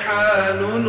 ريحان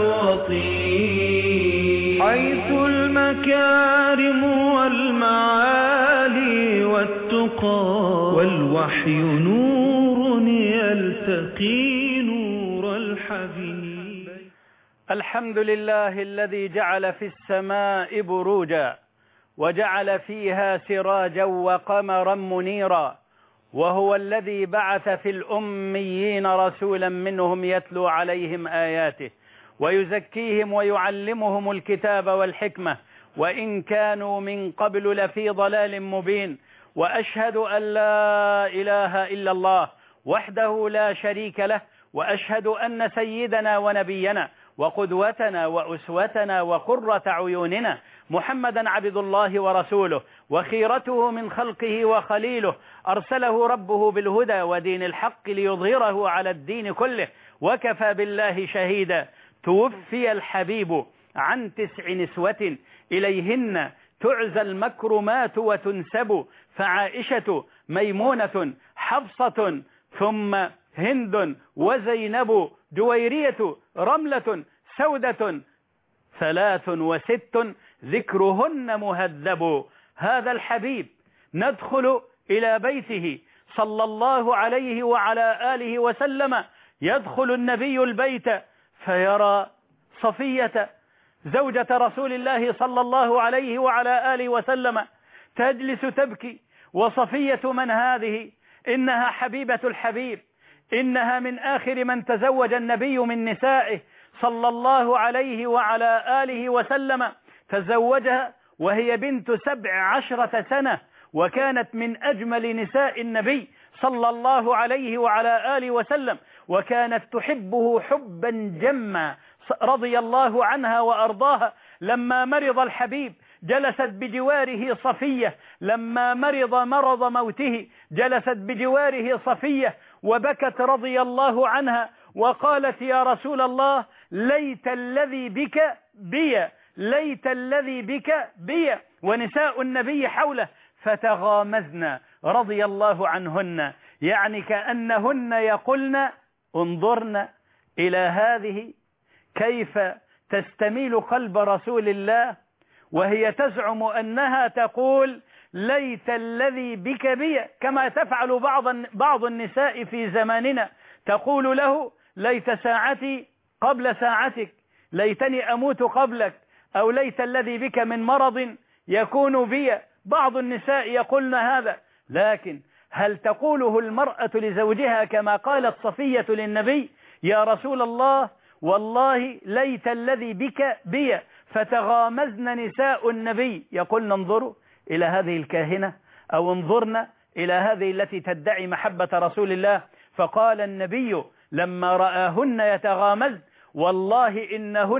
وطين، حيث المكارم والمعالي والتقى، والوحي نور يلتقي نور الحبيب. الحمد لله الذي جعل في السماء بروجا وجعل فيها سراجا وقمرا منيرا، وهو الذي بعث في الأميين رسولا منهم يتلو عليهم آياته ويزكيهم ويعلمهم الكتاب والحكمة، وإن كانوا من قبل لفي ضلال مبين. وأشهد أن لا إله إلا الله وحده لا شريك له، وأشهد أن سيدنا ونبينا وقدوتنا وأسوتنا وقرة عيوننا محمدا عبد الله ورسوله وخيرته من خلقه وخليله، أرسله ربه بالهدى ودين الحق ليظهره على الدين كله، وكفى بالله شهيدا. توفي الحبيب عن 9 نسوة إليهن تعزى المكرمات وتنسب، فعائشة ميمونة حفصة ثم هند وزينب جويرية رملة سودة 63 ذكرهن مهذب. هذا الحبيب ندخل إلى بيته صلى الله عليه وعلى آله وسلم، يدخل النبي البيت فيرى صفية زوجة رسول الله صلى الله عليه وعلى آله وسلم تجلس تبكي. وصفية من هذه؟ إنها حبيبة الحبيب، إنها من آخر من تزوج النبي من نسائه صلى الله عليه وعلى آله وسلم، تزوجها وهي بنت 17 سنة، وكانت من أجمل نساء النبي صلى الله عليه وعلى آله وسلم، وكانت تحبه حبا جما رضي الله عنها وأرضاها. لما مرض الحبيب جلست بجواره صفية، لما مرض مرض موته جلست بجواره صفية وبكت رضي الله عنها وقالت: يا رسول الله، ليت الذي بك بي، ليت الذي بك بي. ونساء النبي حوله فتغامزن رضي الله عنهن، يعني كأنهن يقولن: انظرن إلى هذه كيف تستميل قلب رسول الله، وهي تزعم أنها تقول: ليت الذي بك بي، كما تفعل بعض النساء في زماننا، تقول له: ليت ساعتي قبل ساعتك، ليتني أموت قبلك، أو ليت الذي بك من مرض يكون بي. بعض النساء يقولن هذا، لكن هل تقوله المرأة لزوجها كما قالت صفية للنبي: يا رسول الله، والله ليت الذي بك بي؟ فتغامزن نساء النبي يقولن: انظروا إلى هذه الكاهنة، أو انظرنا إلى هذه التي تدعي محبة رسول الله. فقال النبي لما رآهن يتغامز: والله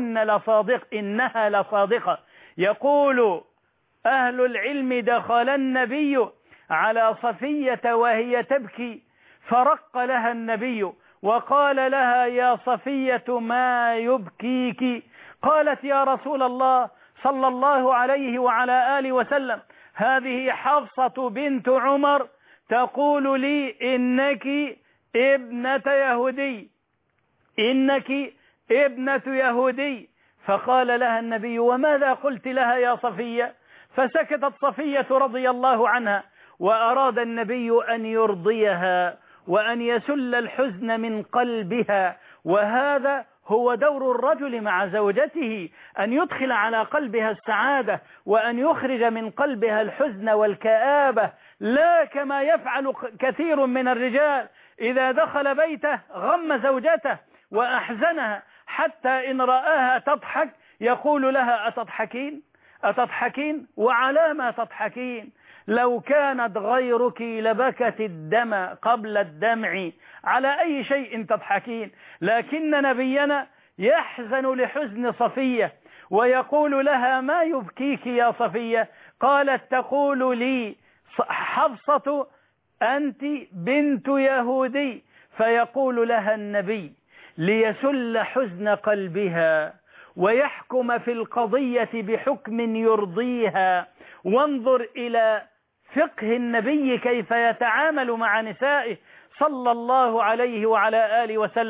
إنها لصادقة. يقول أهل العلم: دخل النبي على صفية وهي تبكي، فرق لها النبي وقال لها: يا صفية، ما يبكيك؟ قالت: يا رسول الله صلى الله عليه وعلى آله وسلم، هذه حفصة بنت عمر تقول لي: إنك ابنة يهودي، إنك ابنة يهودي. فقال لها النبي: وماذا قلت لها يا صفية؟ فسكتت صفية رضي الله عنها، وأراد النبي أن يرضيها وأن يسل الحزن من قلبها. وهذا هو دور الرجل مع زوجته، أن يدخل على قلبها السعادة وأن يخرج من قلبها الحزن والكآبة، لا كما يفعل كثير من الرجال إذا دخل بيته غم زوجته وأحزنها، حتى إن رآها تضحك يقول لها: أتضحكين؟ أتضحكين؟ وعلى ما تضحكين؟ لو كانت غيرك لبكت الدم قبل الدمع، على أي شيء تضحكين؟ لكن نبينا يحزن لحزن صفية ويقول لها: ما يبكيك يا صفية؟ قالت: تقول لي حفصة: أنت بنت يهودي. فيقول لها النبي ليسل حزن قلبها ويحكم في القضية بحكم يرضيها: وانظر إلى فقه النبي كيف يتعامل مع نسائه صلى الله عليه وعلى آله وسلم.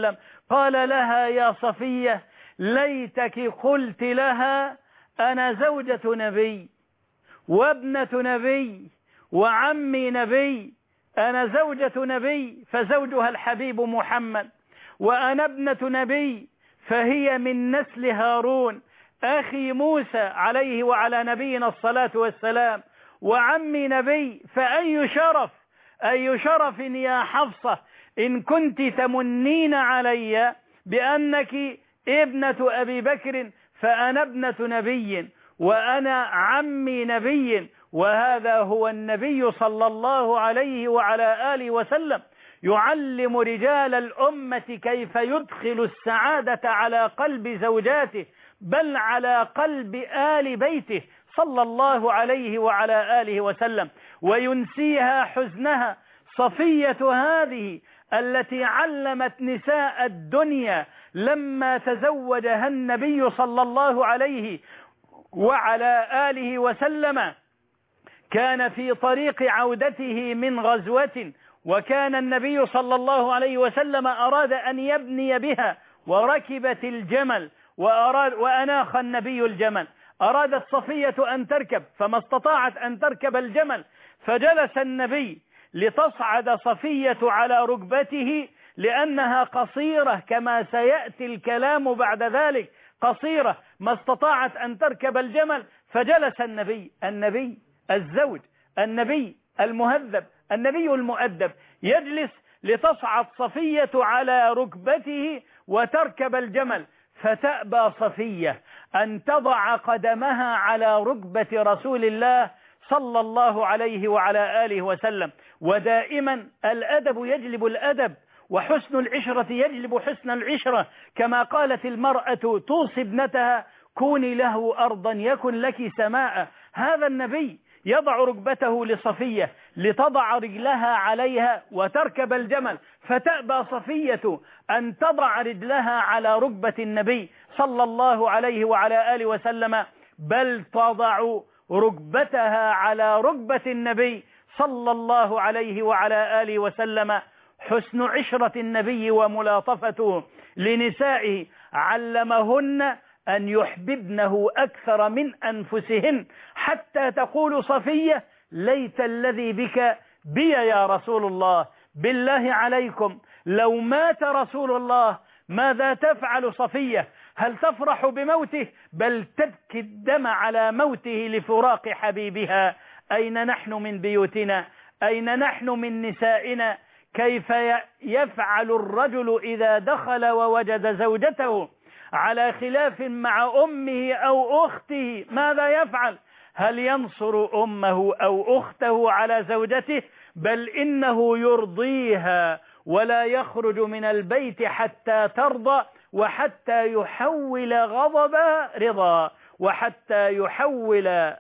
قال لها يا صفية ليتك قلت لها أنا زوجة نبي وابنة نبي وعمي نبي، أنا زوجة نبي فزوجها الحبيب محمد، وأنا ابنة نبي فهي من نسل هارون أخي موسى عليه وعلى نبينا الصلاة والسلام، وعمي نبي، فأي شرف يا حفصة إن كنت تمنين علي بأنك ابنة أبي بكر، فأنا ابنة نبي وأنا عمي نبي، وهذا هو النبي صلى الله عليه وعلى آله وسلم يعلم رجال الأمة كيف يدخل السعادة على قلب زوجاته بل على قلب آل بيته صلى الله عليه وعلى آله وسلم، وينسيها حزنها. صفية هذه التي علمت نساء الدنيا لما تزوجها النبي صلى الله عليه وعلى آله وسلم كان في طريق عودته من غزوة، وكان النبي صلى الله عليه وسلم أراد أن يبني بها وركبت الجمل وأناخ النبي الجمل، أرادت صفية أن تركب فما استطاعت أن تركب الجمل، فجلس النبي لتصعد صفية على ركبته لأنها قصيرة كما سيأتي الكلام بعد ذلك، قصيرة ما استطاعت أن تركب الجمل، فجلس النبي الزوج، النبي المهذب، النبي المؤدب، يجلس لتصعد صفية على ركبته وتركب الجمل، فتأبى صفية أن تضع قدمها على ركبة رسول الله صلى الله عليه وعلى آله وسلم. ودائما الأدب يجلب الأدب، وحسن العشرة يجلب حسن العشرة، كما قالت المرأة توصي ابنتها كوني له أرضا يكن لك سماء. هذا النبي يضع ركبته لصفية لتضع رجلها عليها وتركب الجمل، فتأبى صفية أن تضع رجلها على ركبة النبي صلى الله عليه وعلى آله وسلم، بل تضع ركبتها على ركبة النبي صلى الله عليه وعلى آله وسلم. حسن عشرة النبي وملاطفته لنسائه علمهن أن يحببنه أكثر من أنفسهن، حتى تقول صفية ليت الذي بك بي يا رسول الله، بالله عليكم لو مات رسول الله ماذا تفعل صفية؟ هل تفرح بموته؟ بل تبكي الدم على موته لفراق حبيبها. أين نحن من بيوتنا؟ أين نحن من نسائنا؟ كيف يفعل الرجل إذا دخل ووجد زوجته على خلاف مع أمه أو أخته؟ ماذا يفعل؟ هل ينصر أمه أو أخته على زوجته؟ بل إنه يرضيها ولا يخرج من البيت حتى ترضى، وحتى يحول غضبها رضا، وحتى يحول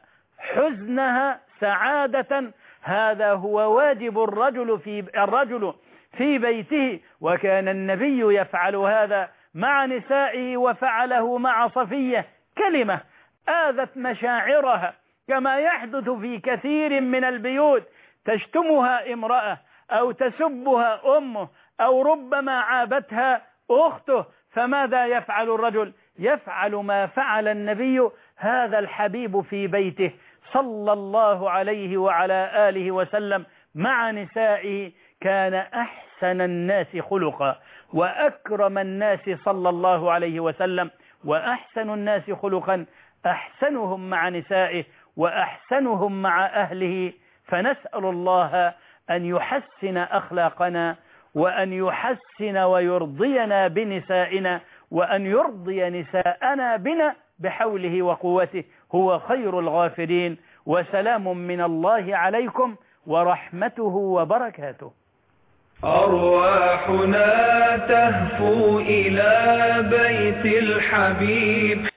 حزنها سعادة. هذا هو واجب الرجل في بيته، وكان النبي يفعل هذا مع نسائه وفعله مع صفية. كلمة آذت مشاعرها كما يحدث في كثير من البيوت، تشتمها امرأة أو تسبها أمه أو ربما عابتها أخته، فماذا يفعل الرجل؟ يفعل ما فعل النبي هذا الحبيب في بيته صلى الله عليه وعلى آله وسلم مع نسائه. كان أحسن الناس خلقا وأكرم الناس صلى الله عليه وسلم، وأحسن الناس خلقا أحسنهم مع نسائه وأحسنهم مع أهله. فنسأل الله أن يحسن أخلاقنا وأن يحسن ويرضينا بنسائنا، وأن يرضي نساءنا بنا بحوله وقوته، هو خير الغافرين. وسلام من الله عليكم ورحمته وبركاته. أرواحنا تهفو إلى بيت الحبيب.